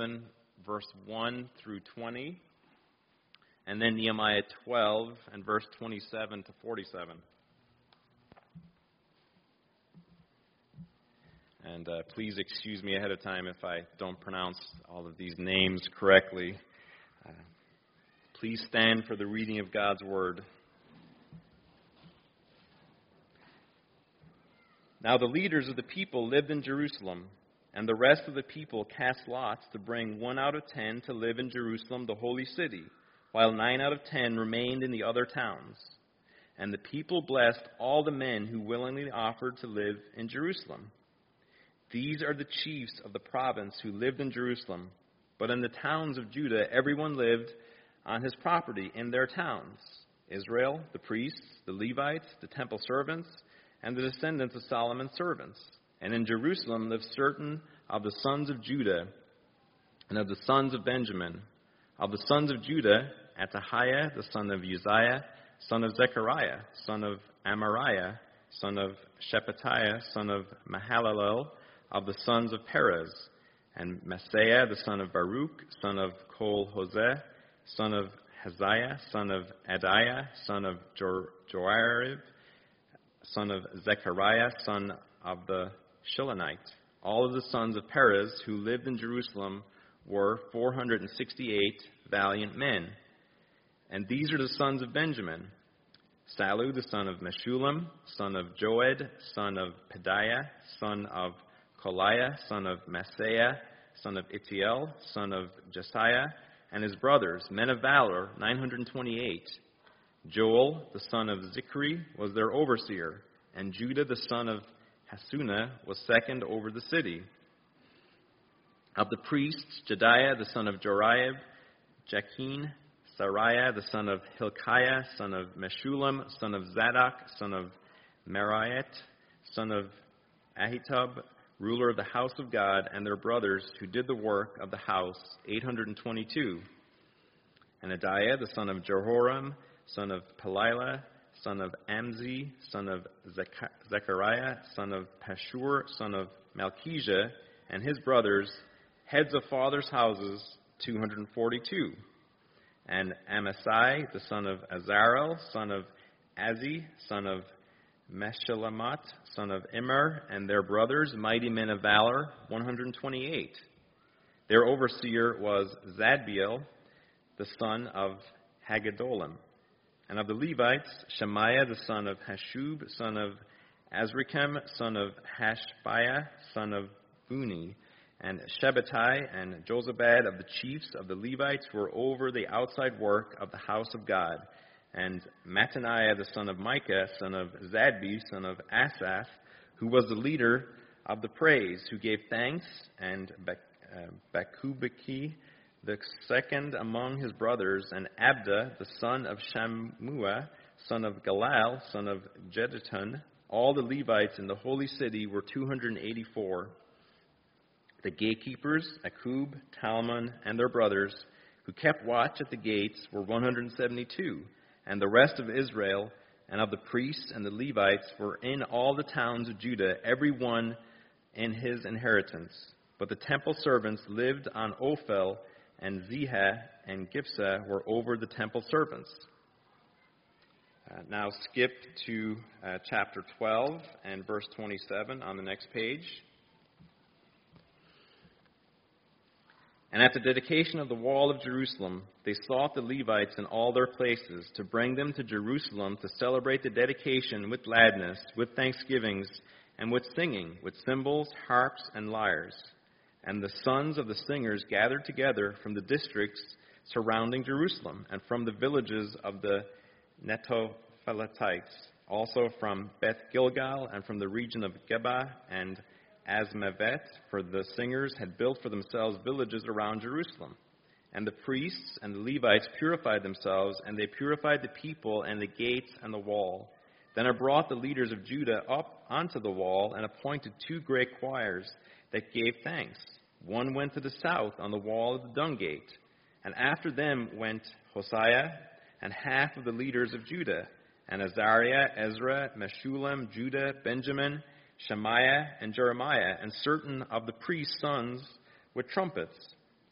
11, verse 1 through 20, and then Nehemiah 12 and verse 27 to 47. And please excuse me ahead of time if I don't pronounce all of these names correctly. Please stand for the reading of God's Word. Now the leaders of the people lived in Jerusalem, and the rest of the people cast lots to bring 1 out of 10 to live in Jerusalem, the holy city, while 9 out of 10 remained in the other towns. And the people blessed all the men who willingly offered to live in Jerusalem. These are the chiefs of the province who lived in Jerusalem, but in the towns of Judah everyone lived on his property in their towns: Israel, the priests, the Levites, the temple servants, and the descendants of Solomon's servants. And in Jerusalem lived certain of the sons of Judah and of the sons of Benjamin. Of the sons of Judah, Attahiah, the son of Uzziah, son of Zechariah, son of Amariah, son of Shephatiah, son of Mahalalel, of the sons of Perez, and Maaseiah, the son of Baruch, son of Kol-Hoseh, son of Haziah, son of Adiah, son of Joarib, son of Zechariah, son of the Shilonite. All of the sons of Perez who lived in Jerusalem were 468 valiant men. And these are the sons of Benjamin: Sallu, the son of Meshullam, son of Joed, son of Pedaiah, son of Koliah, son of Maaseiah, son of Itiel, son of Jesiah, and his brothers, men of valor, 928. Joel, the son of Zichri, was their overseer, and Judah, the son of Hasunah, was second over the city. Of the priests, Jediah, the son of Joriab, Jachin, Sariah, the son of Hilkiah, son of Meshullam, son of Zadok, son of Meraiah, son of Ahitub, ruler of the house of God, and their brothers who did the work of the house, 822. And Adiah, the son of Jehoram, son of Pelilah, son of Amzi, son of Zechariah, son of Pashur, son of Malchijah, and his brothers, heads of fathers' houses, 242. And Amasai, the son of Azarel, son of Azi, son of Meshillemoth, son of Immer, and their brothers, mighty men of valor, 128. Their overseer was Zadbiel, the son of Haggedolim. And of the Levites, Shemaiah, the son of Hashub, son of Azrikam, son of Hashbiah, son of Buni, and Shabbatai and Jozabad of the chiefs of the Levites were over the outside work of the house of God. And Mattaniah, the son of Micah, son of Zadbi, son of Asaph, who was the leader of the praise, who gave thanks, and Bakubaki, the second among his brothers, and Abda, the son of Shammua, son of Galal, son of Jeduthun. All the Levites in the holy city were 284. The gatekeepers, Akub, Talmon, and their brothers, who kept watch at the gates, were 172. And the rest of Israel and of the priests and the Levites were in all the towns of Judah, every one in his inheritance. But the temple servants lived on Ophel, and Zihah and Gipsah were over the temple servants. Now skip to chapter 12 and verse 27 on the next page. And at the dedication of the wall of Jerusalem, they sought the Levites in all their places to bring them to Jerusalem to celebrate the dedication with gladness, with thanksgivings, and with singing, with cymbals, harps, and lyres. And the sons of the singers gathered together from the districts surrounding Jerusalem, and from the villages of the Netophalatites, also from Beth Gilgal, and from the region of Geba and Asmavet, for the singers had built for themselves villages around Jerusalem. And the priests and the Levites purified themselves, and they purified the people and the gates and the wall. Then I brought the leaders of Judah up onto the wall and appointed 2 great choirs that gave thanks. One went to the south on the wall of the dung gate, and after them went Hosea and half of the leaders of Judah, and Azariah, Ezra, Meshullam, Judah, Benjamin, Shemaiah, and Jeremiah, and certain of the priests' sons with trumpets.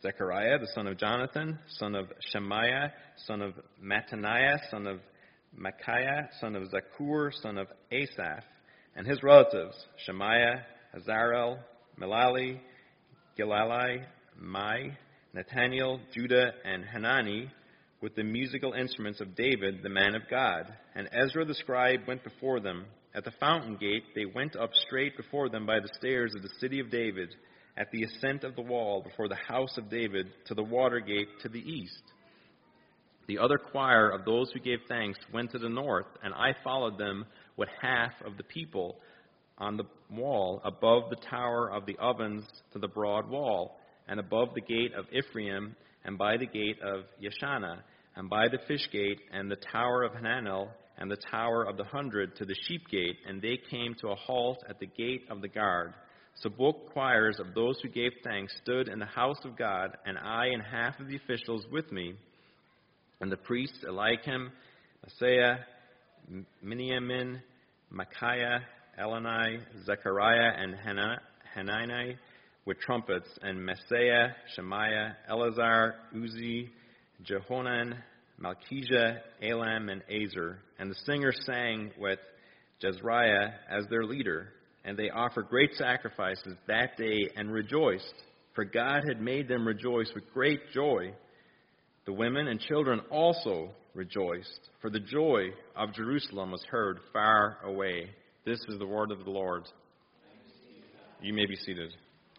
Zechariah, the son of Jonathan, son of Shemaiah, son of Mattaniah, son of Micaiah, son of Zakur, son of Asaph, and his relatives, Shemaiah, Azarel, Melali, Gilalai, Mai, Nathaniel, Judah, and Hanani, with the musical instruments of David, the man of God. And Ezra the scribe went before them. At the fountain gate they went up straight before them by the stairs of the city of David, at the ascent of the wall before the house of David, to the water gate to the east. The other choir of those who gave thanks went to the north, and I followed them with half of the people on the wall above the tower of the ovens to the broad wall, and above the gate of Ephraim, and by the gate of Yeshana, and by the fish gate, and the tower of Hananel, and the tower of the 100 to the sheep gate, and they came to a halt at the gate of the guard. So both choirs of those who gave thanks stood in the house of God, and I and half of the officials with me, and the priests Eliakim, Maaseiah, Miniamin, Micaiah, Elani, Zechariah, and Hanani with trumpets, and Maaseiah, Shemaiah, Eleazar, Uzi, Jehonan, Malchijah, Elam, and Azer. And the singers sang with Jezreiah as their leader. And they offered great sacrifices that day and rejoiced, for God had made them rejoice with great joy. The women and children also rejoiced, for the joy of Jerusalem was heard far away. This is the word of the Lord. You may be seated.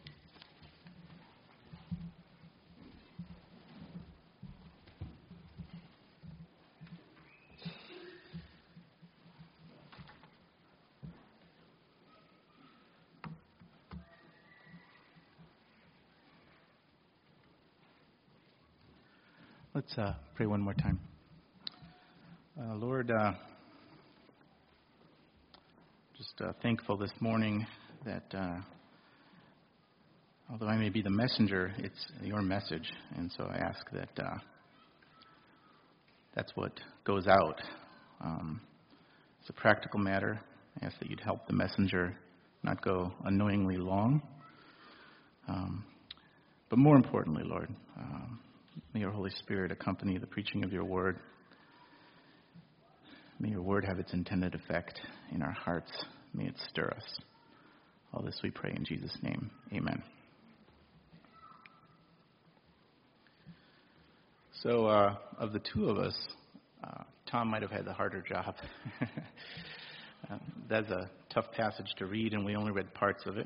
Let's pray one more time. Lord, just thankful this morning that although I may be the messenger, it's your message. And so I ask that that's what goes out. It's a practical matter. I ask that you'd help the messenger not go annoyingly long. But more importantly, Lord, may your Holy Spirit accompany the preaching of your word. May your word have its intended effect in our hearts. May it stir us. All this we pray in Jesus' name. Amen. So, of the two of us, Tom might have had the harder job. That's a tough passage to read, and we only read parts of it.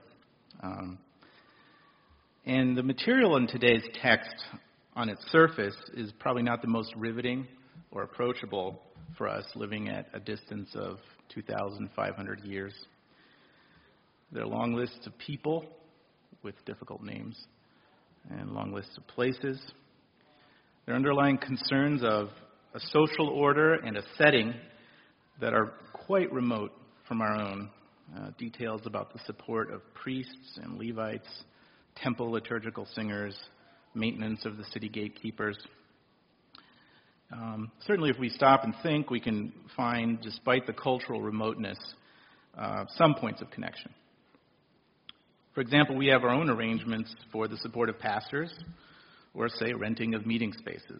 And the material in today's text on its surface is probably not the most riveting or approachable for us living at a distance of 2,500 years. There are long lists of people with difficult names and long lists of places. There are underlying concerns of a social order and a setting that are quite remote from our own. Details about the support of priests and Levites, temple liturgical singers, maintenance of the city gatekeepers. Certainly if we stop and think, we can find, despite the cultural remoteness, some points of connection. For example, we have our own arrangements for the support of pastors, or say renting of meeting spaces.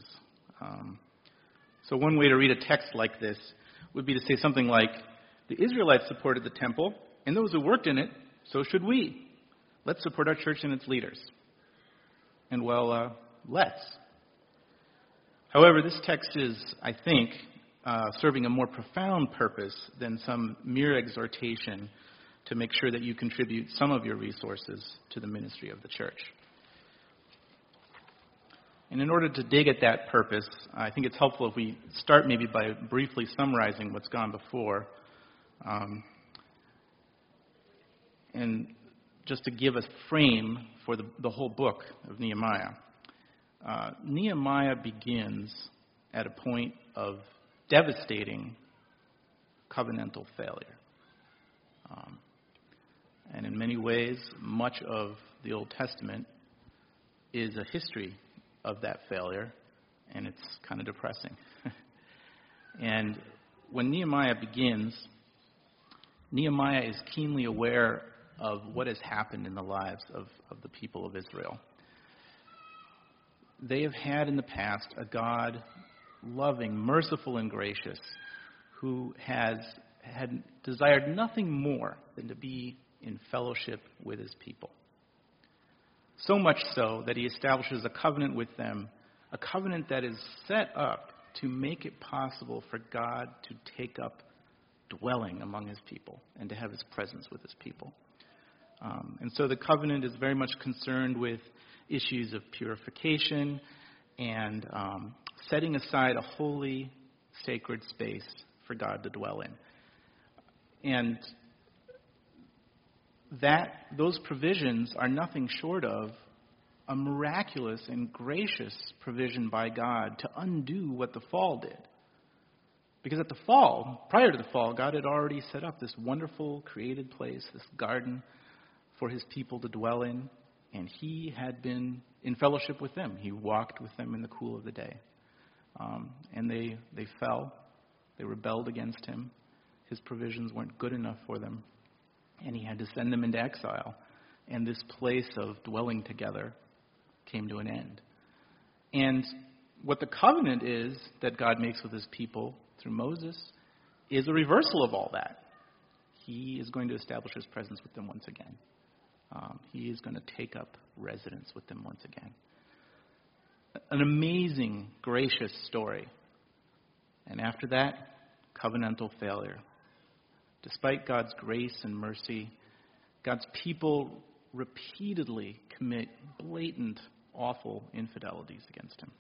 So one way to read a text like this would be to say something like, the Israelites supported the temple, and those who worked in it, so should we. Let's support our church and its leaders. And well, let's. However, this text is, I think, serving a more profound purpose than some mere exhortation to make sure that you contribute some of your resources to the ministry of the church. And in order to dig at that purpose, I think it's helpful if we start maybe by briefly summarizing what's gone before. And just to give a frame for the whole book of Nehemiah. Nehemiah begins at a point of devastating covenantal failure. And in many ways, much of the Old Testament is a history of that failure, and it's kind of depressing. And when Nehemiah begins, Nehemiah is keenly aware of what has happened in the lives of the people of Israel. they have had in the past a God loving, merciful, and gracious, who had desired nothing more than to be in fellowship with his people. So much so that he establishes a covenant with them, a covenant that is set up to make it possible for God to take up dwelling among his people and to have his presence with his people. And so the covenant is very much concerned with issues of purification and setting aside a holy, sacred space for God to dwell in. And those provisions are nothing short of a miraculous and gracious provision by God to undo what the fall did. Because at the fall, prior to the fall, God had already set up this wonderful created place, this garden for his people to dwell in, and he had been in fellowship with them. He walked with them in the cool of the day. And they fell. They rebelled against him. His provisions weren't good enough for them, and he had to send them into exile. And this place of dwelling together came to an end. And what the covenant is that God makes with his people through Moses is a reversal of all that. He is going to establish his presence with them once again. He is going to take up residence with them once again. An amazing, gracious story. And after that, covenantal failure. Despite God's grace and mercy, God's people repeatedly commit blatant, awful infidelities against him.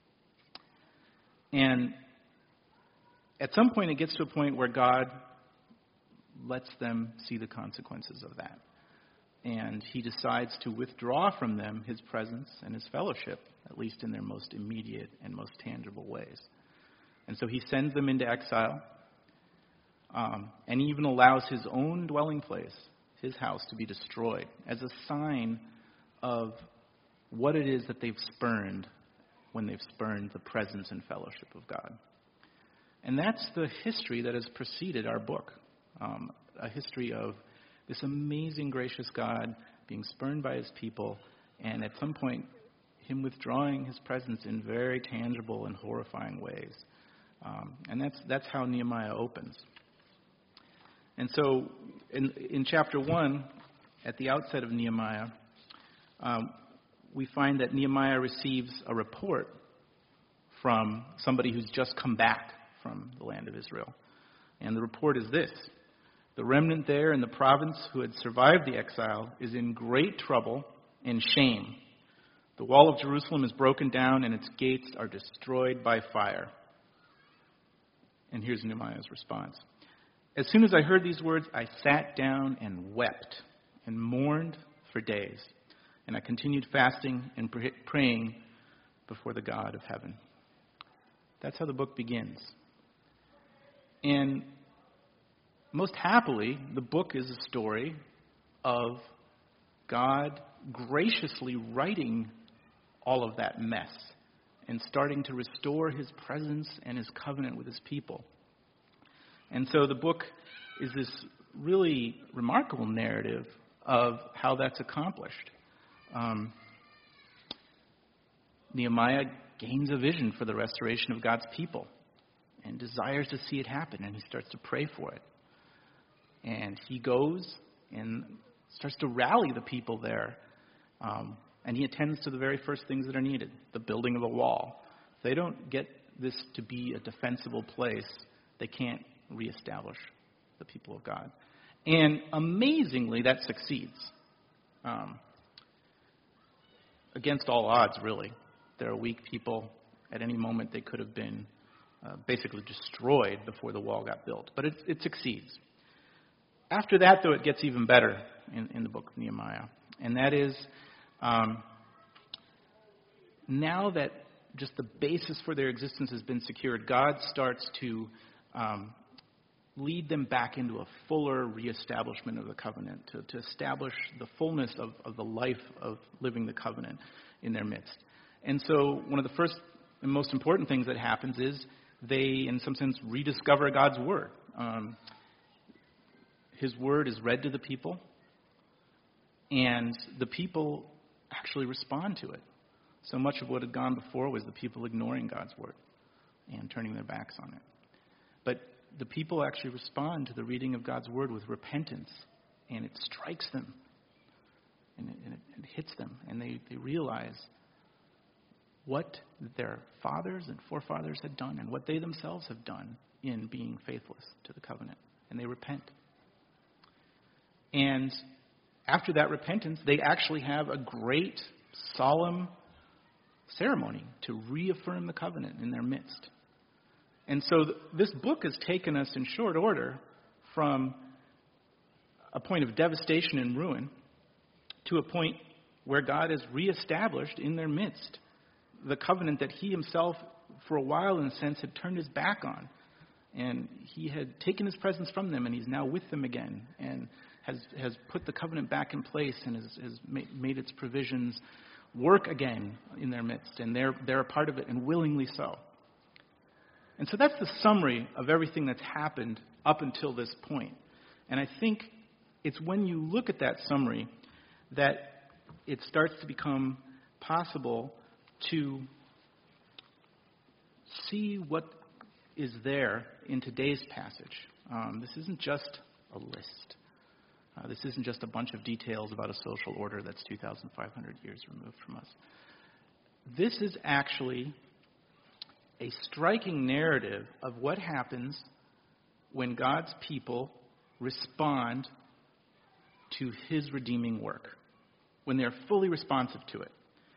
And at some point, it gets to a point where God lets them see the consequences of that. And he decides to withdraw from them his presence and his fellowship, at least in their most immediate and most tangible ways. And so he sends them into exile, and he even allows his own dwelling place, his house, to be destroyed as a sign of what it is that they've spurned when they've spurned the presence and fellowship of God. And that's the history that has preceded our book, a history of this amazing, gracious God being spurned by his people, and at some point, him withdrawing his presence in very tangible and horrifying ways. And that's how Nehemiah opens. And so, in chapter 1, at the outset of Nehemiah, we find that Nehemiah receives a report from somebody who's just come back from the land of Israel. And the report is this: the remnant there in the province who had survived the exile is in great trouble and shame. The wall of Jerusalem is broken down and its gates are destroyed by fire. And here's Nehemiah's response. As soon as I heard these words, I sat down and wept and mourned for days. And I continued fasting and praying before the God of heaven. That's how the book begins. And most happily, the book is a story of God graciously righting all of that mess and starting to restore his presence and his covenant with his people. And so the book is this really remarkable narrative of how that's accomplished. Nehemiah gains a vision for the restoration of God's people and desires to see it happen, and he starts to pray for it. And he goes and starts to rally the people there, and he attends to the very first things that are needed, the building of a wall. If they don't get this to be a defensible place, they can't reestablish the people of God. And amazingly, that succeeds. Against all odds, really. There are weak people. At any moment, they could have been basically destroyed before the wall got built. But it succeeds. After that, though, it gets even better in the book of Nehemiah. And that is, now that just the basis for their existence has been secured, God starts to lead them back into a fuller reestablishment of the covenant, to establish the fullness of the life of living the covenant in their midst. And so one of the first and most important things that happens is they, in some sense, rediscover God's word. His word is read to the people, and the people actually respond to it. So much of what had gone before was the people ignoring God's word and turning their backs on it. But the people actually respond to the reading of God's word with repentance, and it strikes them, and it hits them, and they realize what their fathers and forefathers had done and what they themselves have done in being faithless to the covenant, and they repent. And after that repentance, they actually have a great, solemn ceremony to reaffirm the covenant in their midst. And so this book has taken us in short order from a point of devastation and ruin to a point where God has reestablished in their midst the covenant that he himself, for a while in a sense, had turned his back on. And he had taken his presence from them, and he's now with them again, and has put the covenant back in place and has made its provisions work again in their midst. And they're a part of it, and willingly so. And so that's the summary of everything that's happened up until this point. And I think it's when you look at that summary that it starts to become possible to see what is there in today's passage. This isn't just a list. This isn't just a bunch of details about a social order that's 2,500 years removed from us. This is actually a striking narrative of what happens when God's people respond to his redeeming work, when they're fully responsive to it.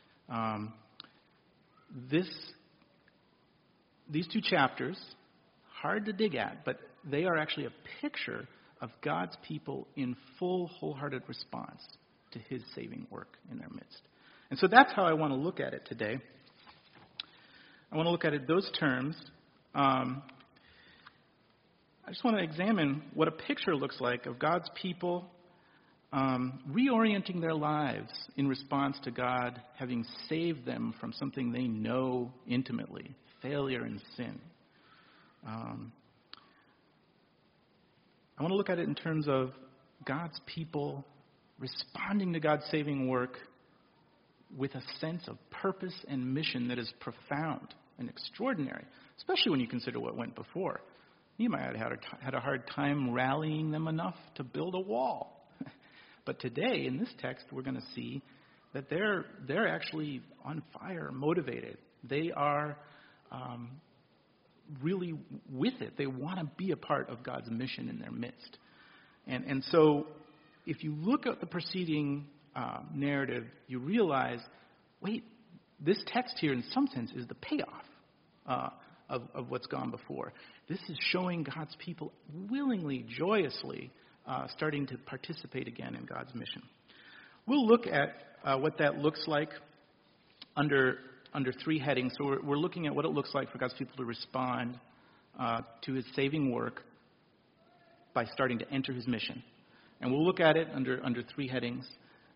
These two chapters, hard to dig at, but they are actually a picture of God's people in full, wholehearted response to his saving work in their midst. And so that's how I want to look at it today. I want to look at it those terms. I just want to examine what a picture looks like of God's people reorienting their lives in response to God having saved them from something they know intimately, failure and sin. I want to look at it in terms of God's people responding to God's saving work with a sense of purpose and mission that is profound and extraordinary, especially when you consider what went before. Nehemiah had a hard time rallying them enough to build a wall. But today, in this text, we're going to see that they're actually on fire, motivated. They are really with it. They want to be a part of God's mission in their midst. And so if you look at the preceding narrative, you realize, wait, this text here in some sense is the payoff of what's gone before. This is showing God's people willingly, joyously starting to participate again in God's mission. We'll look at what that looks like under three headings. So we're looking at what it looks like for God's people to respond to his saving work by starting to enter his mission. And we'll look at it under three headings.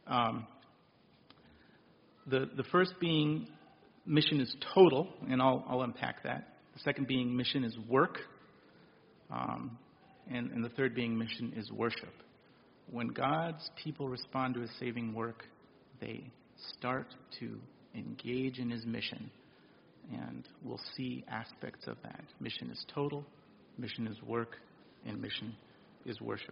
The first being mission is total, and I'll unpack that. The second being mission is work. And the third being mission is worship. When God's people respond to his saving work, they start to engage in his mission. And we'll see aspects of that. Mission is total, mission is work, and mission is worship.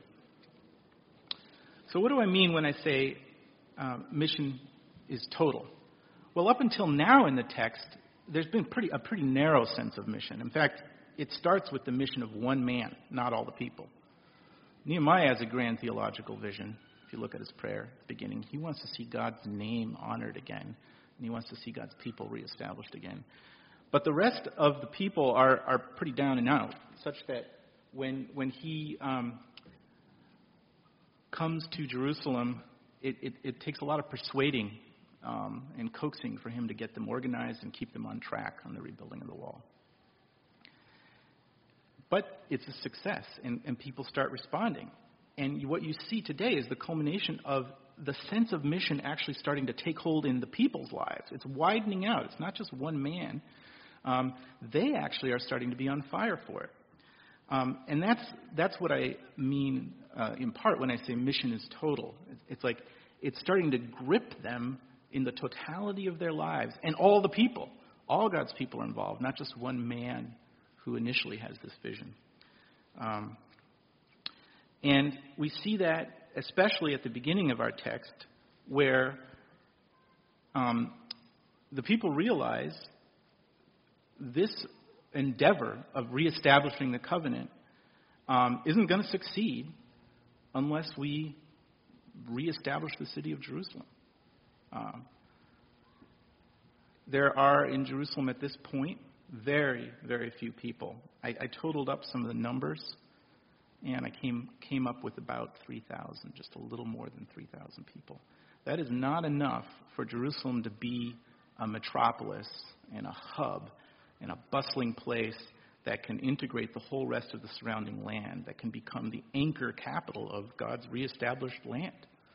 So what do I mean when I say mission is total? Well, up until now in the text, there's been a pretty narrow sense of mission. In fact, it starts with the mission of one man, not all the people. Nehemiah has a grand theological vision. If you look at his prayer at the beginning, he wants to see God's name honored again, and he wants to see God's people reestablished again. But the rest of the people are pretty down and out, such that when he comes to Jerusalem, it takes a lot of persuading and coaxing for him to get them organized and keep them on track on the rebuilding of the wall. But it's a success, and people start responding. And what you see today is the culmination of the sense of mission actually starting to take hold in the people's lives. It's widening out. It's not just one man. They actually are starting to be on fire for it. And that's what I mean in part when I say mission is total. It's like it's starting to grip them in the totality of their lives, and all the people, all God's people are involved, not just one man who initially has this vision. And we see that especially at the beginning of our text, where the people realize this endeavor of reestablishing the covenant isn't going to succeed unless we reestablish the city of Jerusalem. There are in Jerusalem at this point very, very few people. I totaled up some of the numbers, and I came up with about 3,000, just a little more than 3,000 people. That is not enough for Jerusalem to be a metropolis and a hub and a bustling place that can integrate the whole rest of the surrounding land, that can become the anchor capital of God's reestablished land.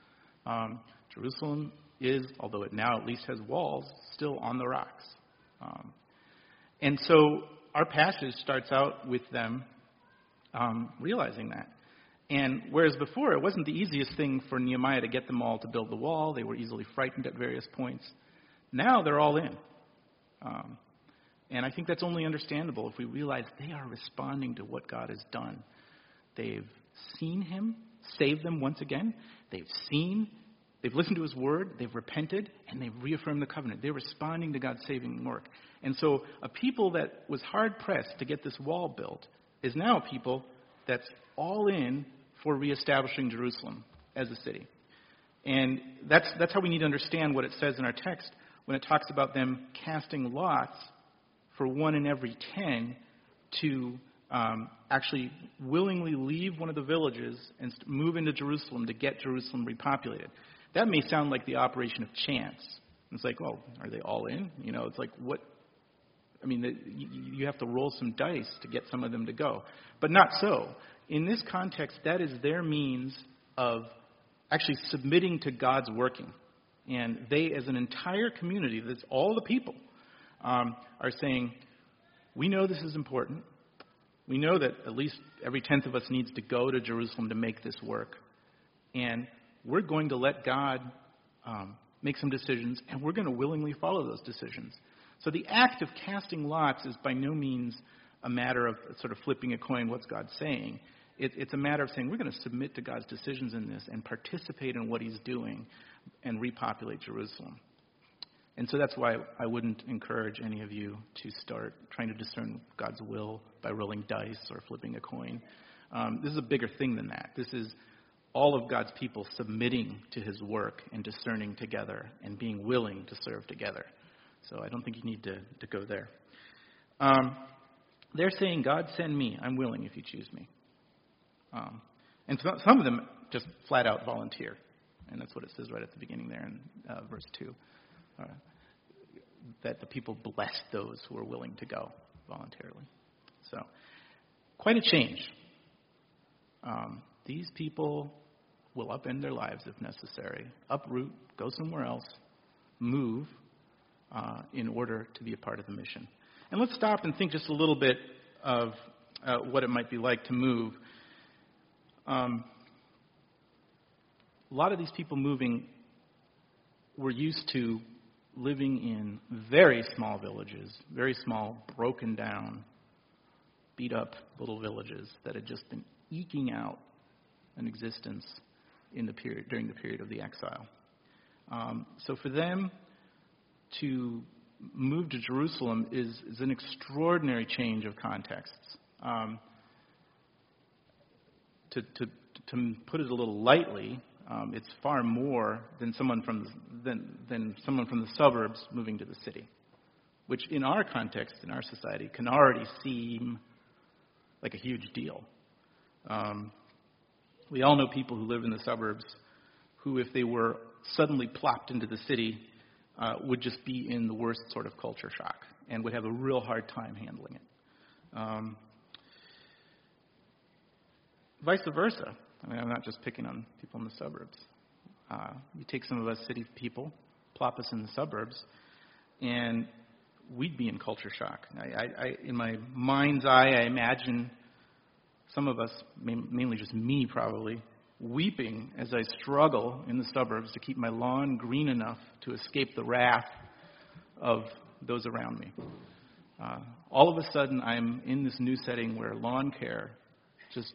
Jerusalem is, although it now at least has walls, still on the rocks. And so our passage starts out with them realizing that. And whereas before it wasn't the easiest thing for Nehemiah to get them all to build the wall, they were easily frightened at various points, now they're all in. And I think that's only understandable if we realize they are responding to what God has done. They've seen him save them once again. They've listened to his word, they've repented, and they've reaffirmed the covenant. They're responding to God's saving work. And so a people that was hard-pressed to get this wall built is now a people that's all in for reestablishing Jerusalem as a city. And that's how we need to understand what it says in our text when it talks about them casting lots for 1 in every 10 to actually willingly leave one of the villages and move into Jerusalem to get Jerusalem repopulated. That may sound like the operation of chance. It's like, well, are they all in? It's like, what? I mean, you have to roll some dice to get some of them to go. But not so. In this context, that is their means of actually submitting to God's working. And they, as an entire community, that's all the people, are saying, we know this is important. We know that at least every 10th of us needs to go to Jerusalem to make this work. And we're going to let God make some decisions, and we're going to willingly follow those decisions. So the act of casting lots is by no means a matter of sort of flipping a coin, what's God saying? It's a matter of saying we're going to submit to God's decisions in this and participate in what he's doing and repopulate Jerusalem. And so that's why I wouldn't encourage any of you to start trying to discern God's will by rolling dice or flipping a coin. This is a bigger thing than that. This is all of God's people submitting to his work and discerning together and being willing to serve together. So I don't think you need to go there. They're saying, God, send me. I'm willing if you choose me. And some of them just flat out volunteer. And that's what it says right at the beginning there in verse 2. That the people bless those who are willing to go voluntarily. So, quite a change. These people will upend their lives if necessary, uproot, go somewhere else, move in order to be a part of the mission. And let's stop and think just a little bit of what it might be like to move. A lot of these people moving were used to living in very small villages, very small, broken down, beat up little villages that had just been eking out an existence during the period of the exile. So for them to move to Jerusalem is an extraordinary change of contexts. To put it a little lightly, it's far more than someone from the suburbs moving to the city, which in our context, in our society, can already seem like a huge deal. We all know people who live in the suburbs who, if they were suddenly plopped into the city, would just be in the worst sort of culture shock and would have a real hard time handling it. Vice versa. I mean, I'm not just picking on people in the suburbs. You take some of us city people, plop us in the suburbs, and we'd be in culture shock. In my mind's eye, I imagine some of us, mainly just me probably, weeping as I struggle in the suburbs to keep my lawn green enough to escape the wrath of those around me. All of a sudden, I'm in this new setting where lawn care just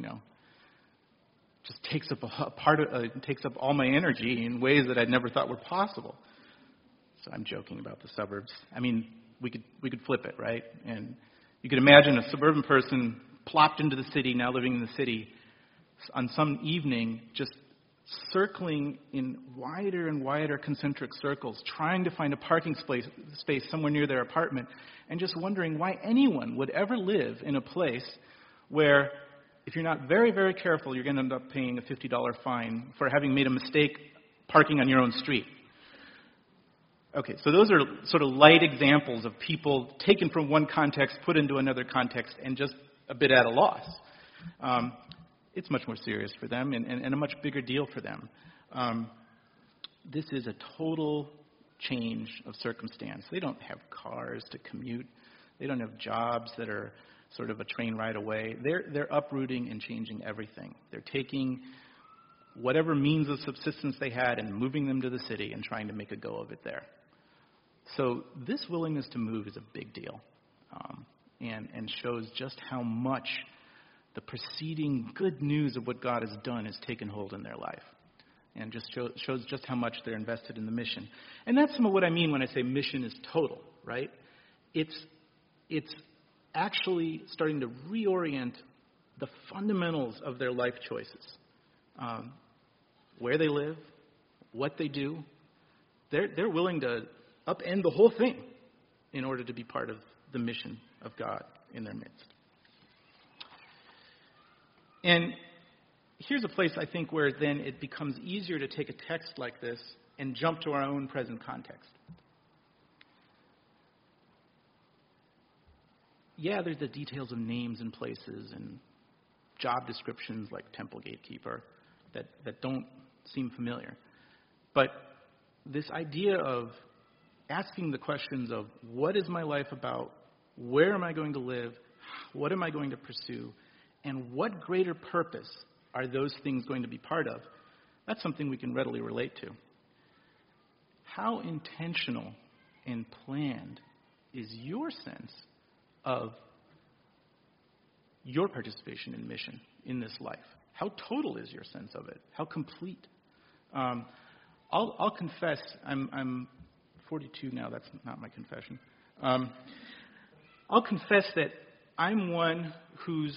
takes up takes up all my energy in ways that I'd never thought were possible. So I'm joking about the suburbs. I mean, we could flip it, right? And you could imagine a suburban person plopped into the city, now living in the city, on some evening, just circling in wider and wider concentric circles, trying to find a parking space somewhere near their apartment, and just wondering why anyone would ever live in a place where, if you're not very, very careful, you're going to end up paying a $50 fine for having made a mistake parking on your own street. Okay, so those are sort of light examples of people taken from one context, put into another context, and just a bit at a loss. It's much more serious for them and a much bigger deal for them. This is a total change of circumstance. They don't have cars to commute. They don't have jobs that are sort of a train ride away. They're uprooting and changing everything. They're taking whatever means of subsistence they had and moving them to the city and trying to make a go of it there. So this willingness to move is a big deal, and shows just how much the preceding good news of what God has done has taken hold in their life, and just shows just how much they're invested in the mission. And that's some of what I mean when I say mission is total, right? It's actually starting to reorient the fundamentals of their life choices, where they live, what they do. They're willing to upend the whole thing in order to be part of the mission of God in their midst. And here's a place, I think, where then it becomes easier to take a text like this and jump to our own present context. Yeah, there's the details of names and places and job descriptions like temple gatekeeper that don't seem familiar. But this idea of asking the questions of what is my life about, where am I going to live, what am I going to pursue, and what greater purpose are those things going to be part of, that's something we can readily relate to. How intentional and planned is your sense of your participation in mission in this life? How total is your sense of it? How complete? I'll confess, I'm 42 now. That's not my confession. I'll confess that I'm one who's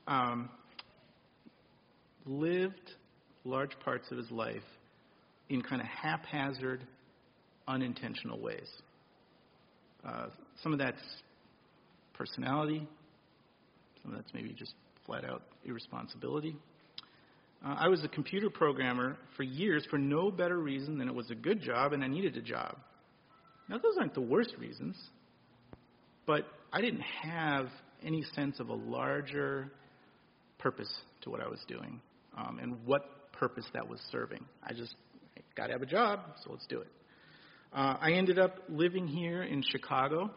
lived large parts of his life in kind of haphazard, unintentional ways. Some of that's personality. Some of that's maybe just flat-out irresponsibility. I was a computer programmer for years for no better reason than it was a good job and I needed a job. Now, those aren't the worst reasons, but I didn't have any sense of a larger purpose to what I was doing, and what purpose that was serving. I just got to have a job, so let's do it. I ended up living here in Chicago,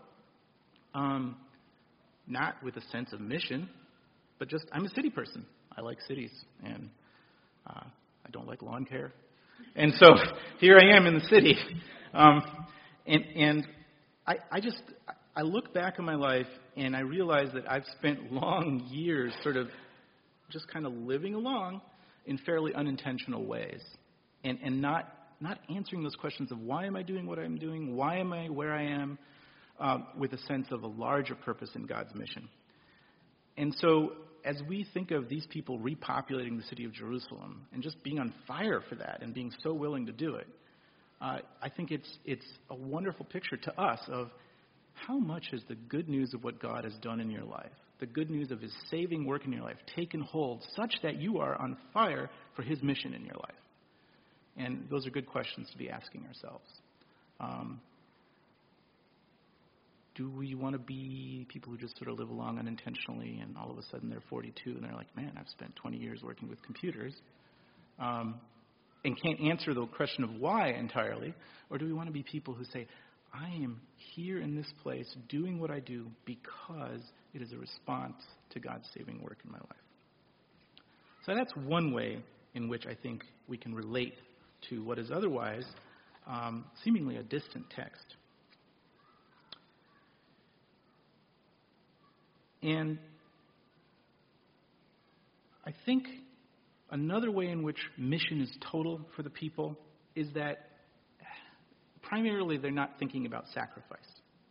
not with a sense of mission, but just I'm a city person. I like cities, and I don't like lawn care. And so here I am in the city. And I look back on my life and I realize that I've spent long years sort of just kind of living along in fairly unintentional ways and not answering those questions of why am I doing what I'm doing, why am I where I am, with a sense of a larger purpose in God's mission. And so as we think of these people repopulating the city of Jerusalem and just being on fire for that and being so willing to do it, I think it's a wonderful picture to us of how much has the good news of what God has done in your life, the good news of his saving work in your life, taken hold such that you are on fire for his mission in your life. And those are good questions to be asking ourselves. Do we want to be people who just sort of live along unintentionally and all of a sudden they're 42 and they're like, man, I've spent 20 years working with computers, and can't answer the question of why entirely? Or do we want to be people who say, I am here in this place doing what I do because it is a response to God's saving work in my life? So that's one way in which I think we can relate to what is otherwise seemingly a distant text. And I think another way in which mission is total for the people is that primarily they're not thinking about sacrifice.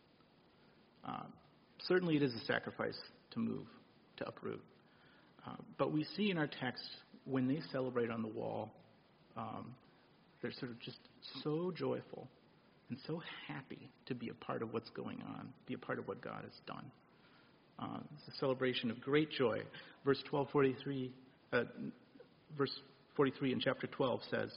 Certainly it is a sacrifice to move, to uproot. But we see in our text when they celebrate on the wall, they're sort of just so joyful and so happy to be a part of what's going on, be a part of what God has done. It's a celebration of great joy. Verse 43 in chapter 12 says,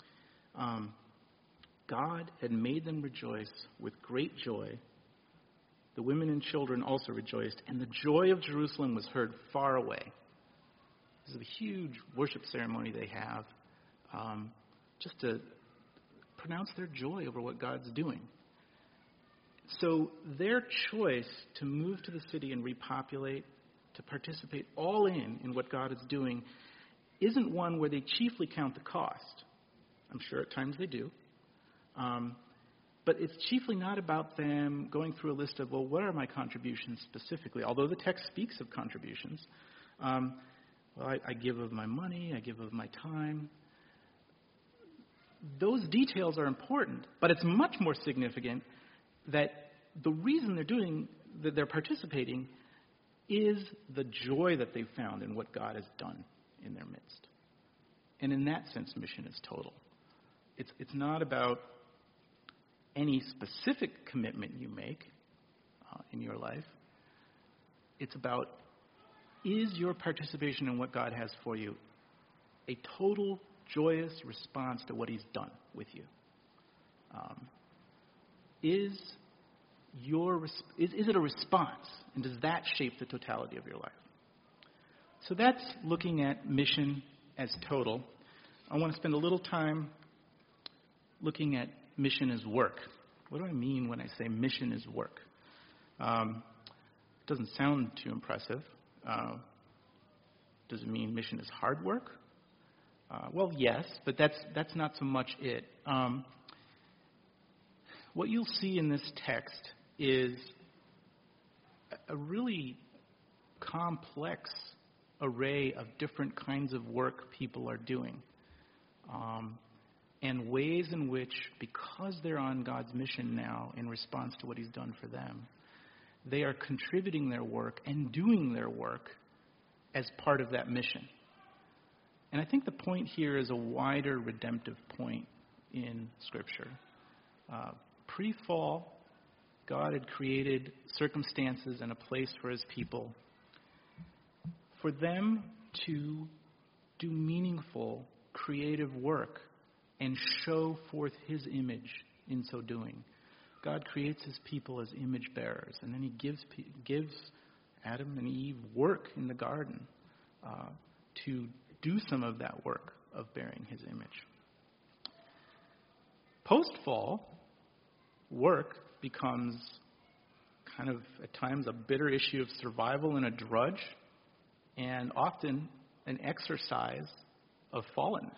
God had made them rejoice with great joy. The women and children also rejoiced, and the joy of Jerusalem was heard far away. This is a huge worship ceremony they have, just to pronounce their joy over what God's doing. So their choice to move to the city and repopulate, to participate all in what God is doing, isn't one where they chiefly count the cost. I'm sure at times they do. But it's chiefly not about them going through a list of, well, what are my contributions specifically? Although the text speaks of contributions. I give of my money, I give of my time. Those details are important, but it's much more significant that the reason they're participating is the joy that they've found in what God has done in their midst. And in that sense, mission is total. It's not about any specific commitment you make in your life. It's about, is your participation in what God has for you a total joyous response to what he's done with you? Is it a response? And does that shape the totality of your life? So that's looking at mission as total. I want to spend a little time looking at mission as work. What do I mean when I say mission is work? It doesn't sound too impressive. Does it mean mission is hard work? Well, yes, but that's not so much it. What you'll see in this text is a really complex array of different kinds of work people are doing. And ways in which, because they're on God's mission now in response to what he's done for them, they are contributing their work and doing their work as part of that mission. And I think the point here is a wider redemptive point in Scripture. Pre-fall, God had created circumstances and a place for his people for them to do meaningful, creative work and show forth his image in so doing. God creates his people as image bearers, and then he gives Adam and Eve work in the garden to do some of that work of bearing his image. Post-fall, work becomes kind of at times a bitter issue of survival and a drudge, and often an exercise of fallenness.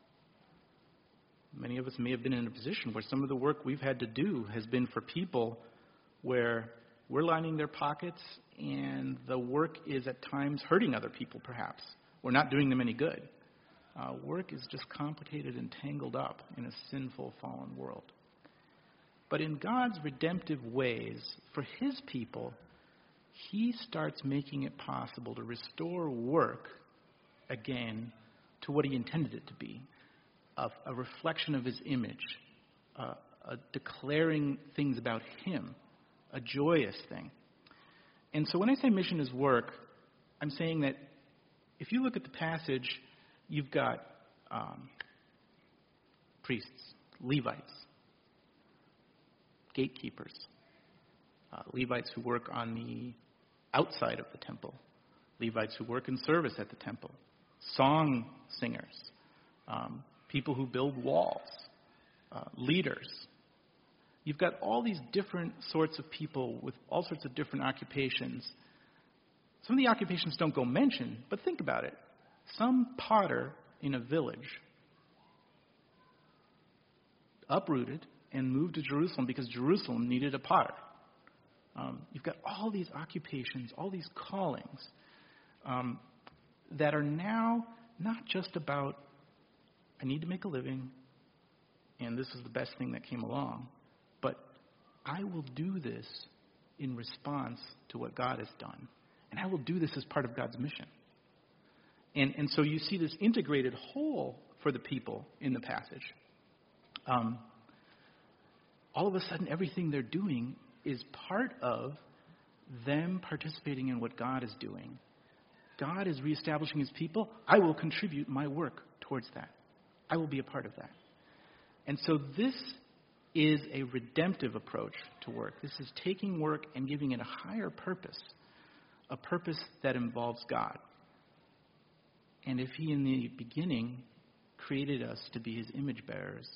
Many of us may have been in a position where some of the work we've had to do has been for people where we're lining their pockets and the work is at times hurting other people, perhaps. We're not doing them any good. Work is just complicated and tangled up in a sinful, fallen world. But in God's redemptive ways, for his people, he starts making it possible to restore work again to what he intended it to be. A reflection of his image, declaring things about him, a joyous thing. And so when I say mission is work, I'm saying that if you look at the passage, you've got priests, Levites, gatekeepers, Levites who work on the outside of the temple, Levites who work in service at the temple, song singers, people who build walls, leaders. You've got all these different sorts of people with all sorts of different occupations. Some of the occupations don't go mentioned, but think about it. Some potter in a village uprooted and moved to Jerusalem because Jerusalem needed a potter. You've got all these occupations, all these callings that are now not just about, I need to make a living, and this is the best thing that came along, but I will do this in response to what God has done. And I will do this as part of God's mission. And so you see this integrated whole for the people in the passage. All of a sudden, everything they're doing is part of them participating in what God is doing. God is reestablishing his people. I will contribute my work towards that. I will be a part of that. And so this is a redemptive approach to work. This is taking work and giving it a higher purpose, a purpose that involves God. And if he in the beginning created us to be his image bearers,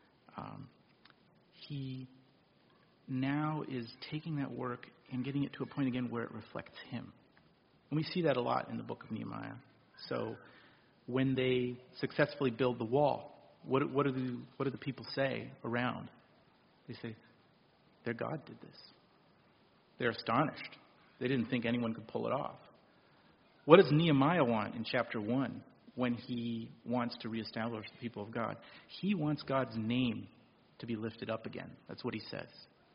he now is taking that work and getting it to a point again where it reflects him. And we see that a lot in the book of Nehemiah. So when they successfully build the wall, what do the people say around? They say, their God did this. They're astonished. They didn't think anyone could pull it off. What does Nehemiah want in chapter 1 when he wants to reestablish the people of God? He wants God's name to be lifted up again. That's what he says.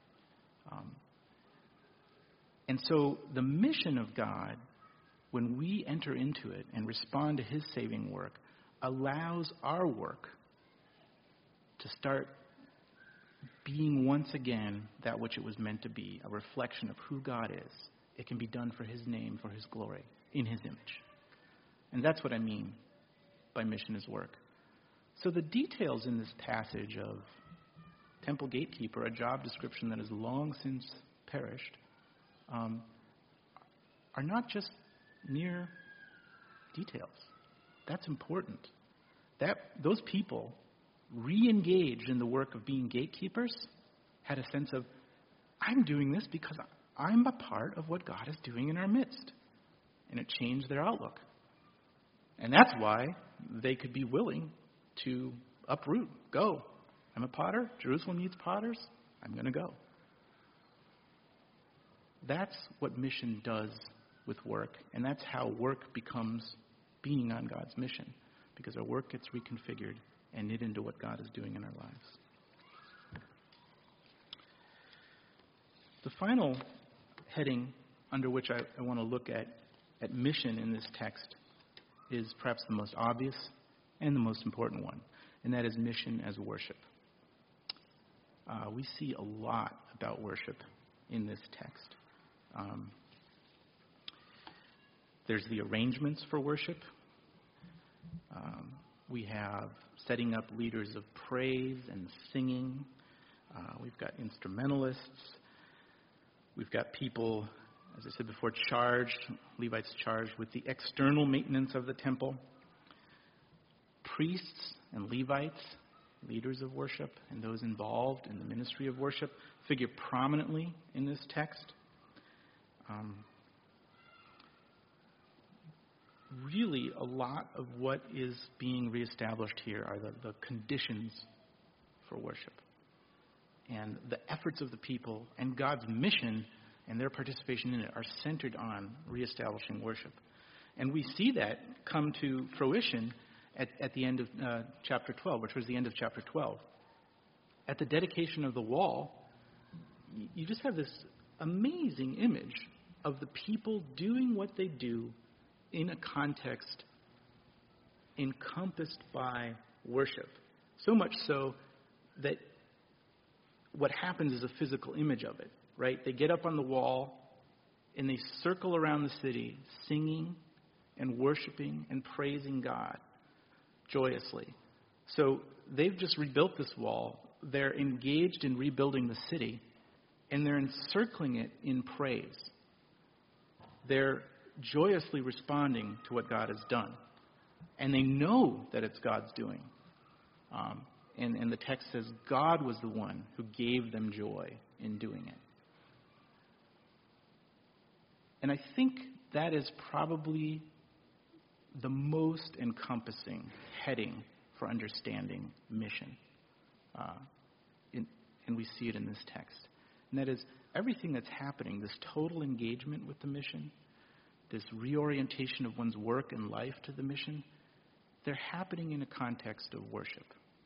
And so the mission of God, when we enter into it and respond to his saving work, allows our work to start being once again that which it was meant to be, a reflection of who God is. It can be done for his name, for his glory, in his image. And that's what I mean by mission is work. So the details in this passage of temple gatekeeper, a job description that has long since perished, are not just mere details. That's important. Those people re-engaged in the work of being gatekeepers had a sense of, I'm doing this because I'm a part of what God is doing in our midst. And it changed their outlook. And that's why they could be willing to uproot, go. I'm a potter. Jerusalem needs potters. I'm going to go. That's what mission does with work. And that's how work becomes being on God's mission. Because our work gets reconfigured and knit into what God is doing in our lives. The final heading under which I want to look at mission in this text is perhaps the most obvious and the most important one, and that is mission as worship. We see a lot about worship in this text. There's the arrangements for worship. We have setting up leaders of praise and singing. We've got instrumentalists. We've got people, as I said before, Levites charged with the external maintenance of the temple. Priests and Levites, leaders of worship, and those involved in the ministry of worship figure prominently in this text. Really, a lot of what is being reestablished here are the conditions for worship. And the efforts of the people and God's mission and their participation in it are centered on reestablishing worship. And we see that come to fruition at the end of chapter 12, which was the end of chapter 12. At the dedication of the wall, you just have this amazing image of the people doing what they do in a context encompassed by worship. So much so that what happens is a physical image of it, right? They get up on the wall and they circle around the city singing and worshiping and praising God joyously. So they've just rebuilt this wall. They're engaged in rebuilding the city, and they're encircling it in praise. They're joyously responding to what God has done. And they know that it's God's doing. And the text says God was the one who gave them joy in doing it. And I think that is probably the most encompassing heading for understanding mission. And we see it in this text. And that is everything that's happening, this total engagement with the mission, this reorientation of one's work and life to the mission, they're happening in a context of worship.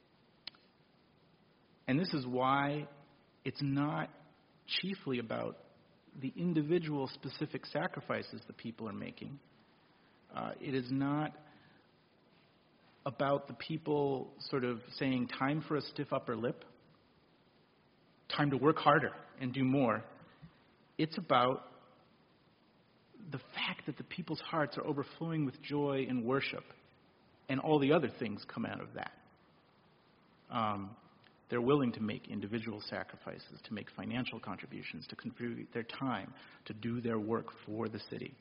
And this is why it's not chiefly about the individual specific sacrifices the people are making. It is not about the people sort of saying, time for a stiff upper lip, time to work harder and do more. It's about the fact that the people's hearts are overflowing with joy and worship, and all the other things come out of that. They're willing to make individual sacrifices, to make financial contributions, to contribute their time, to do their work for the city.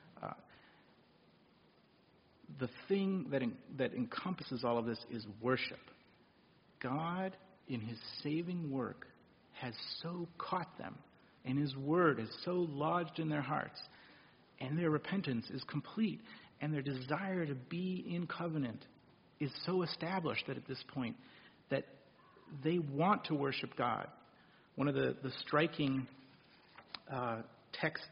The thing that encompasses all of this is worship. God, in his saving work, has so caught them, and his word is so lodged in their hearts, and their repentance is complete, and their desire to be in covenant is so established that at this point that they want to worship God. One of the striking texts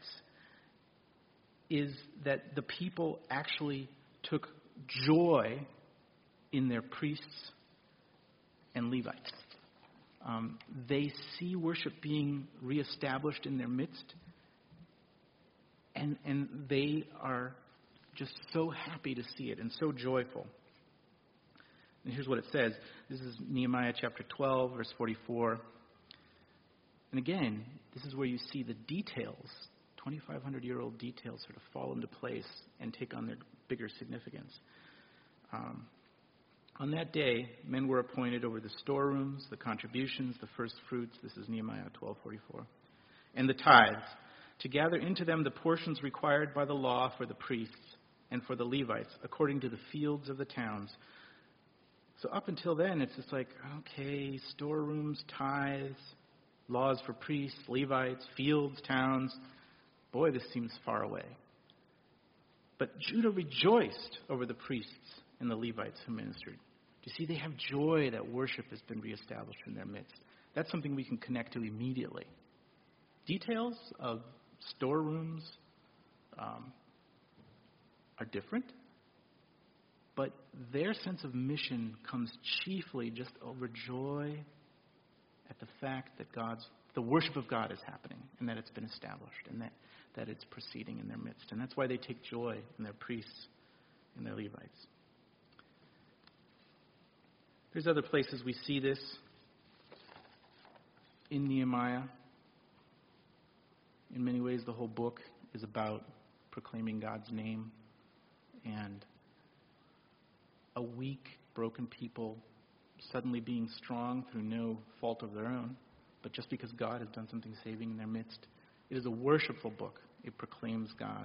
is that the people actually took joy in their priests and Levites. They see worship being reestablished in their midst, and they are just so happy to see it and so joyful. And here's what it says. This is Nehemiah chapter 12, verse 44. And again, this is where you see the details, 2,500-year-old details sort of fall into place and take on their bigger significance. On that day, men were appointed over the storerooms, the contributions, the first fruits. This is Nehemiah 12:44. And the tithes, to gather into them the portions required by the law for the priests and for the Levites, according to the fields of the towns. So up until then, it's just like, okay, storerooms, tithes, laws for priests, Levites, fields, towns. Boy, this seems far away. But Judah rejoiced over the priests and the Levites who ministered. Do you see, they have joy that worship has been reestablished in their midst. That's something we can connect to immediately. Details of storerooms are different, but their sense of mission comes chiefly just over joy at the fact that the worship of God is happening and that it's been established and that it's proceeding in their midst. And that's why they take joy in their priests and their Levites. There's other places we see this in Nehemiah. In many ways, the whole book is about proclaiming God's name and a weak, broken people suddenly being strong through no fault of their own, but just because God has done something saving in their midst. It is a worshipful book. It proclaims God.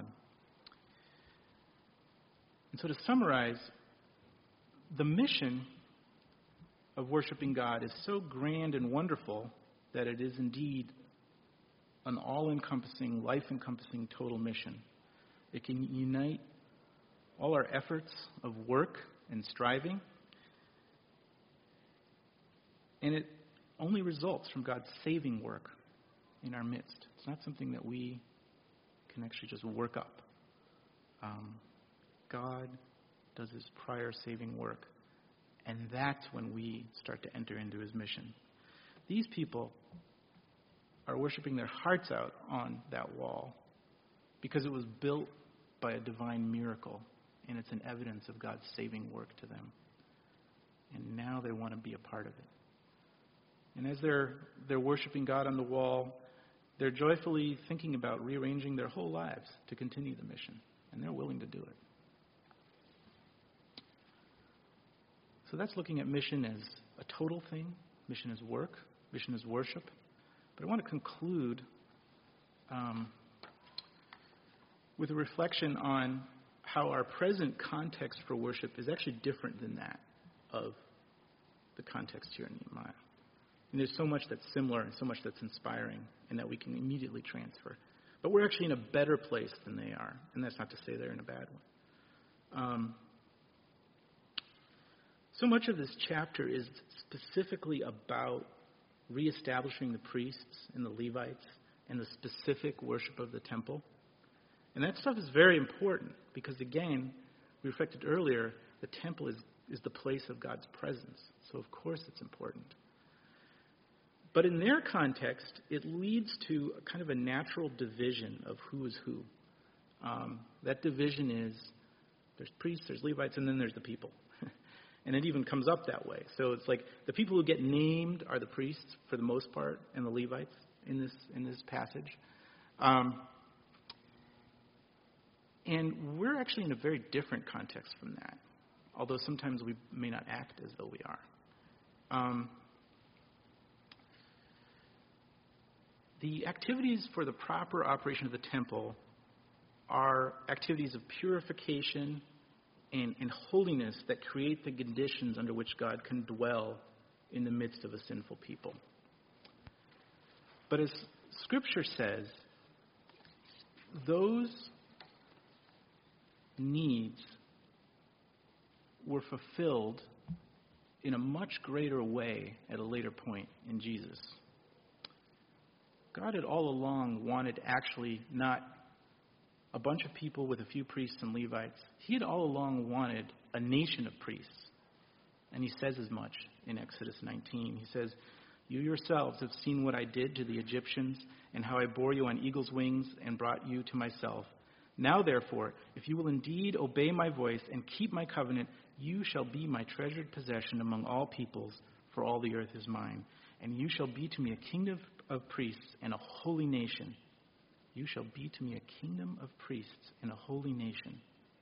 And so to summarize, the mission of worshiping God is so grand and wonderful that it is indeed an all-encompassing, life-encompassing total mission. It can unite all our efforts of work and striving, and it only results from God's saving work in our midst. It's not something that we can actually just work up. God does his prior saving work, and that's when we start to enter into his mission. These people are worshiping their hearts out on that wall because it was built by a divine miracle, and it's an evidence of God's saving work to them. And now they want to be a part of it. And as they're worshiping God on the wall, they're joyfully thinking about rearranging their whole lives to continue the mission, and they're willing to do it. So that's looking at mission as a total thing. Mission is work. Mission is worship. But I want to conclude with a reflection on how our present context for worship is actually different than that of the context here in Nehemiah. And there's so much that's similar and so much that's inspiring and that we can immediately transfer. But we're actually in a better place than they are. And that's not to say they're in a bad one. So much of this chapter is specifically about reestablishing the priests and the Levites and the specific worship of the temple. And that stuff is very important because, again, we reflected earlier, the temple is the place of God's presence. So, of course, it's important. But in their context, it leads to a kind of a natural division of who is who. That division is there's priests, there's Levites, and then there's the people. And it even comes up that way. So it's like the people who get named are the priests for the most part, and the Levites in this passage. And we're actually in a very different context from that, although sometimes we may not act as though we are. The activities for the proper operation of the temple are activities of purification and holiness that create the conditions under which God can dwell in the midst of a sinful people. But as Scripture says, those needs were fulfilled in a much greater way at a later point in Jesus. God had all along wanted actually not a bunch of people with a few priests and Levites. He had all along wanted a nation of priests. And he says as much in Exodus 19. He says, "You yourselves have seen what I did to the Egyptians and how I bore you on eagle's wings and brought you to myself. Now, therefore, if you will indeed obey my voice and keep my covenant, you shall be my treasured possession among all peoples, for all the earth is mine. And you shall be to me a kingdom of priests and a holy nation." You shall be to me a kingdom of priests and a holy nation.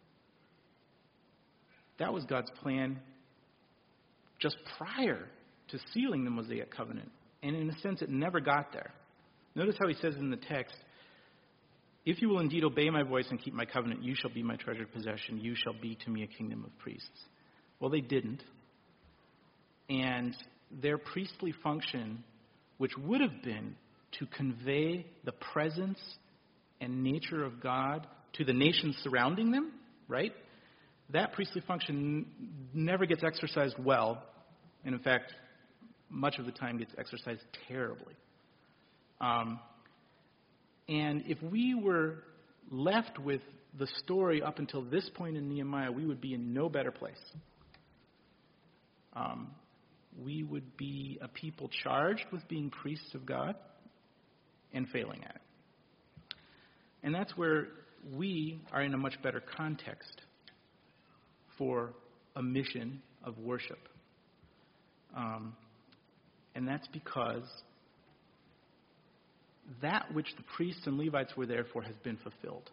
That was God's plan just prior to sealing the Mosaic covenant. And in a sense, it never got there. Notice how he says in the text, "If you will indeed obey my voice and keep my covenant, you shall be my treasured possession. You shall be to me a kingdom of priests." Well, they didn't. And their priestly function, which would have been to convey the presence and nature of God to the nations surrounding them, right? That priestly function never gets exercised well, and in fact, much of the time gets exercised terribly. And if we were left with the story up until this point in Nehemiah, we would be in no better place. We would be a people charged with being priests of God and failing at it. And that's where we are in a much better context for a mission of worship. And that's because that which the priests and Levites were there for has been fulfilled.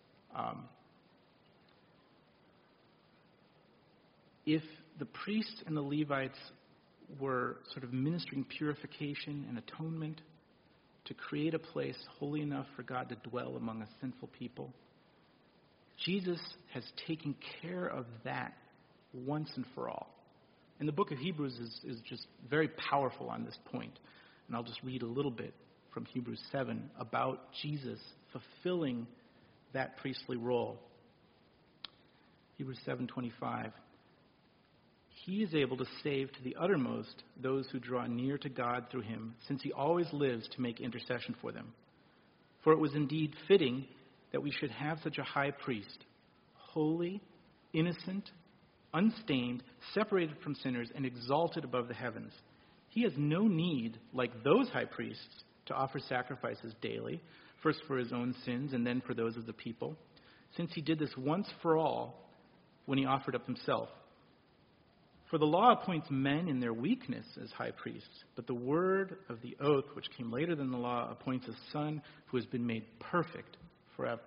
If the priests and the Levites were sort of ministering purification and atonement to create a place holy enough for God to dwell among a sinful people, Jesus has taken care of that once and for all. And the book of Hebrews is just very powerful on this point. And I'll just read a little bit from Hebrews 7 about Jesus fulfilling that priestly role. Hebrews 7:25. "He is able to save to the uttermost those who draw near to God through him, since he always lives to make intercession for them. For it was indeed fitting that we should have such a high priest, holy, innocent, unstained, separated from sinners, and exalted above the heavens. He has no need, like those high priests, to offer sacrifices daily, first for his own sins and then for those of the people, since he did this once for all when he offered up himself. For the law appoints men in their weakness as high priests, but the word of the oath, which came later than the law, appoints a son who has been made perfect forever."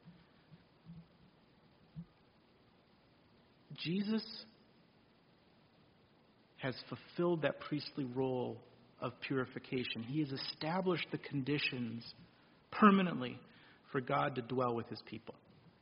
Jesus has fulfilled that priestly role of purification. He has established the conditions permanently for God to dwell with his people.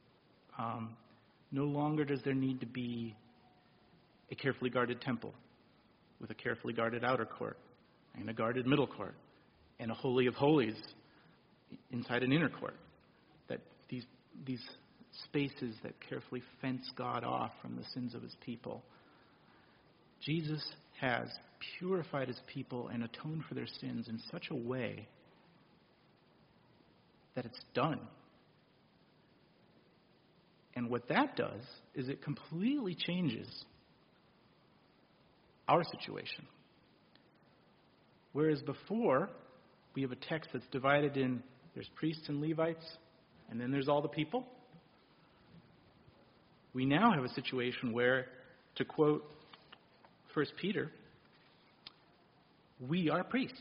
No longer does there need to be a carefully guarded temple with a carefully guarded outer court and a guarded middle court and a holy of holies inside an inner court. That these spaces that carefully fence God off from the sins of his people. Jesus has purified his people and atoned for their sins in such a way that it's done. And what that does is it completely changes our situation. Whereas before, we have a text that's divided in, there's priests and Levites, and then there's all the people. We now have a situation where, to quote 1 Peter, we are priests.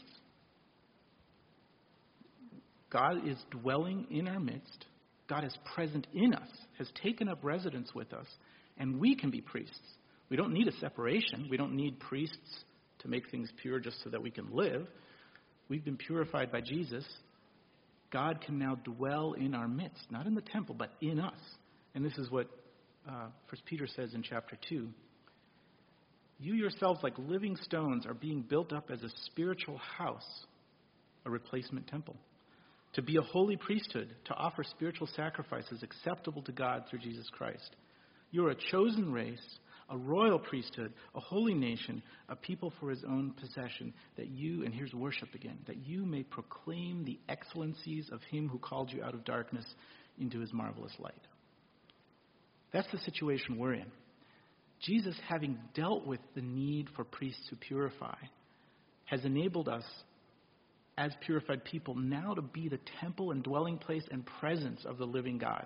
God is dwelling in our midst. God is present in us, has taken up residence with us, and we can be priests. We don't need a separation. We don't need priests to make things pure just so that we can live. We've been purified by Jesus. God can now dwell in our midst, not in the temple, but in us. And this is what 1 Peter says in chapter 2. You yourselves, like living stones, are being built up as a spiritual house, a replacement temple, to be a holy priesthood, to offer spiritual sacrifices acceptable to God through Jesus Christ. You are a chosen race, a royal priesthood, a holy nation, a people for his own possession, that you, and here's worship again, that you may proclaim the excellencies of him who called you out of darkness into his marvelous light. That's the situation we're in. Jesus, having dealt with the need for priests to purify, has enabled us as purified people now to be the temple and dwelling place and presence of the living God.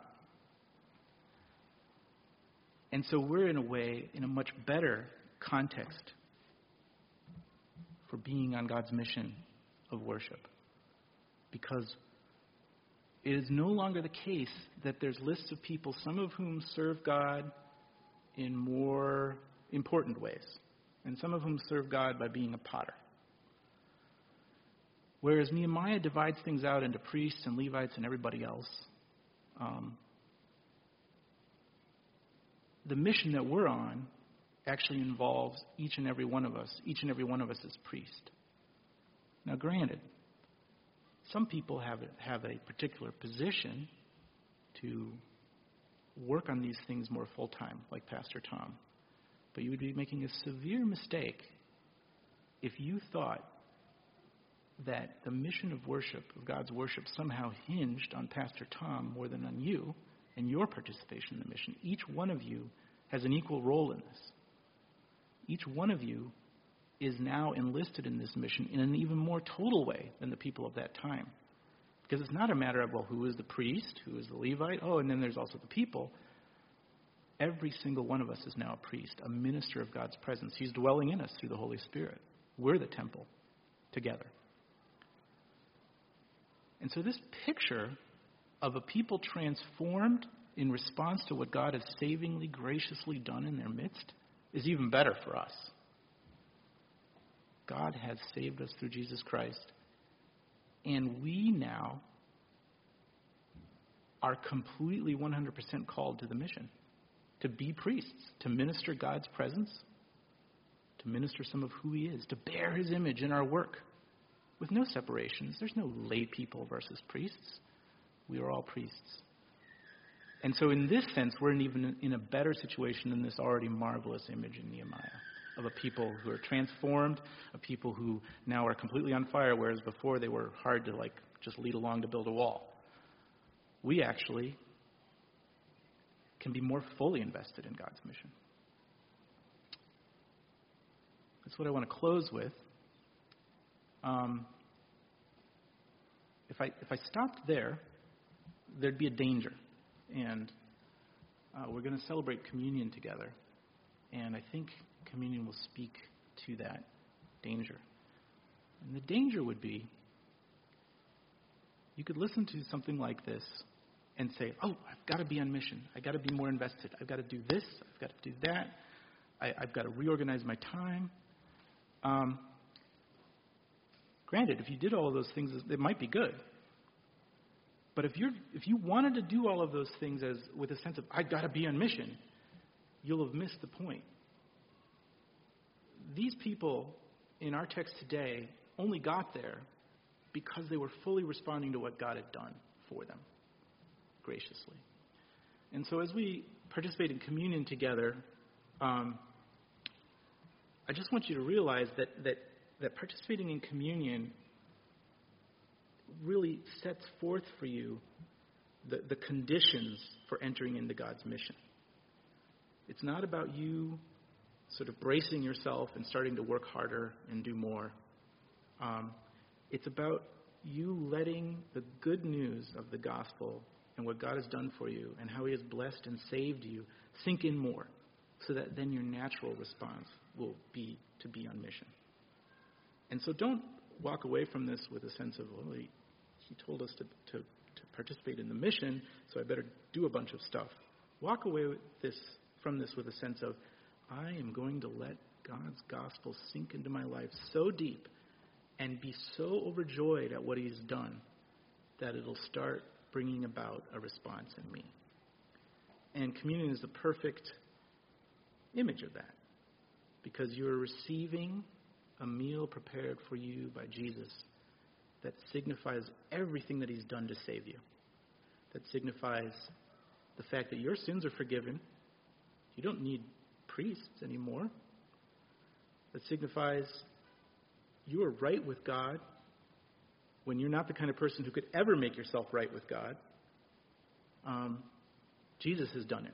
And so we're in a way, in a much better context for being on God's mission of worship. Because it is no longer the case that there's lists of people, some of whom serve God in more important ways, and some of whom serve God by being a potter. Whereas Nehemiah divides things out into priests and Levites and everybody else, the mission that we're on actually involves each and every one of us. Each and every one of us is priest. Now, granted, some people have a particular position to work on these things more full-time, like Pastor Tom. But you would be making a severe mistake if you thought that the mission of worship, of God's worship, somehow hinged on Pastor Tom more than on you and your participation in the mission. Each one of you has an equal role in this. Each one of you is now enlisted in this mission in an even more total way than the people of that time. Because it's not a matter of, well, who is the priest, who is the Levite, and then there's also the people. Every single one of us is now a priest, a minister of God's presence. He's dwelling in us through the Holy Spirit. We're the temple together. And so this picture of a people transformed in response to what God has savingly, graciously done in their midst is even better for us. God has saved us through Jesus Christ, and we now are completely 100% called to the mission, to be priests, to minister God's presence, to minister some of who he is, to bear his image in our work, with no separations. There's no lay people versus priests. We are all priests. And so in this sense, we're even in a better situation than this already marvelous image in Nehemiah of a people who are transformed, a people who now are completely on fire, whereas before they were hard to just lead along to build a wall. We actually can be more fully invested in God's mission. That's what I want to close with. If I stopped there, there'd be a danger. And we're going to celebrate communion together. And I think communion will speak to that danger. And the danger would be, you could listen to something like this and say, I've got to be on mission. I've got to be more invested. I've got to do this. I've got to do that. I've got to reorganize my time. Granted, if you did all of those things, it might be good. But if you wanted to do all of those things with a sense of, I've got to be on mission, you'll have missed the point. These people in our text today only got there because they were fully responding to what God had done for them graciously. And so as we participate in communion together, I just want you to realize that participating in communion really sets forth for you the conditions for entering into God's mission. It's not about you sort of bracing yourself and starting to work harder and do more. It's about you letting the good news of the gospel and what God has done for you and how he has blessed and saved you sink in more, so that then your natural response will be to be on mission. And so don't walk away from this with a sense of, well, he told us to participate in the mission, so I better do a bunch of stuff. Walk away from this with a sense of, I am going to let God's gospel sink into my life so deep and be so overjoyed at what he's done that it'll start bringing about a response in me. And communion is the perfect image of that, because you're receiving a meal prepared for you by Jesus that signifies everything that he's done to save you, that signifies the fact that your sins are forgiven. You don't need priests anymore. That signifies you are right with God when you're not the kind of person who could ever make yourself right with God. Jesus has done it.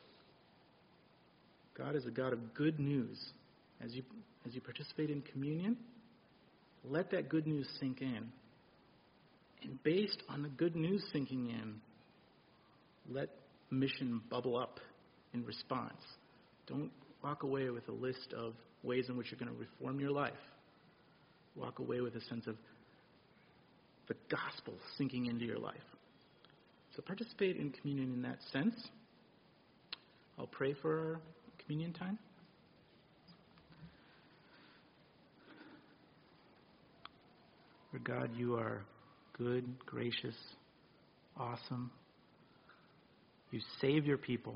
God is a God of good news. As you participate in communion, let that good news sink in. And based on the good news sinking in, let mission bubble up in response. Don't walk away with a list of ways in which you're going to reform your life. Walk away with a sense of the gospel sinking into your life. So participate in communion in that sense. I'll pray for our communion time. Lord God, you are good, gracious, awesome. You save your people,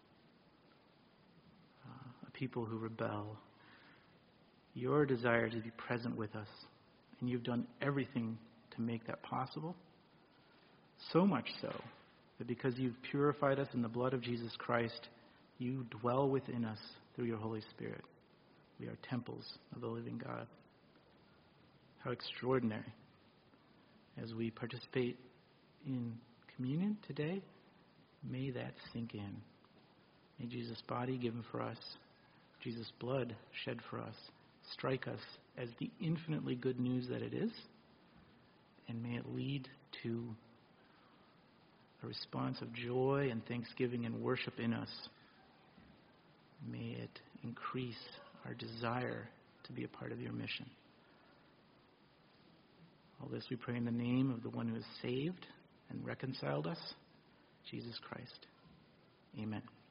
a people who rebel. Your desire to be present with us, and you've done everything to make that possible. So much so that because you've purified us in the blood of Jesus Christ, you dwell within us through your Holy Spirit. We are temples of the living God. How extraordinary. As we participate in communion today, may that sink in. May Jesus' body given for us, Jesus' blood shed for us, strike us as the infinitely good news that it is, and may it lead to a response of joy and thanksgiving and worship in us. May it increase our desire to be a part of your mission. All this we pray in the name of the one who has saved and reconciled us, Jesus Christ. Amen.